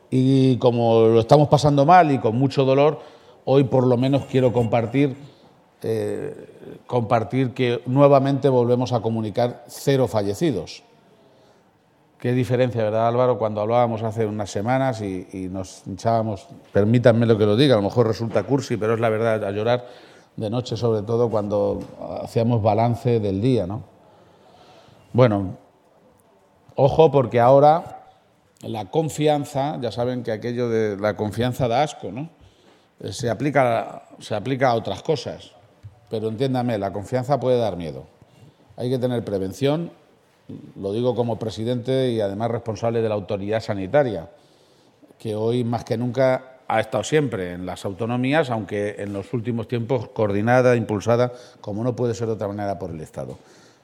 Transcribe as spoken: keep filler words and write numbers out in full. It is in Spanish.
Y como lo estamos pasando mal y con mucho dolor, hoy por lo menos quiero compartir, eh, compartir que nuevamente volvemos a comunicar cero fallecidos. Qué diferencia, ¿verdad, Álvaro? Cuando hablábamos hace unas semanas y, y nos hinchábamos, permítanme lo que lo diga, a lo mejor resulta cursi, pero es la verdad, a llorar de noche, sobre todo cuando hacíamos balance del día, ¿no? Bueno, ojo, porque ahora la confianza, ya saben que aquello de la confianza da asco, ¿no? Se aplica, se aplica a otras cosas, pero entiéndame, la confianza puede dar miedo. Hay que tener prevención. Lo digo como presidente y además responsable de la autoridad sanitaria, que hoy más que nunca ha estado siempre en las autonomías, aunque en los últimos tiempos coordinada, impulsada, como no puede ser de otra manera, por el Estado.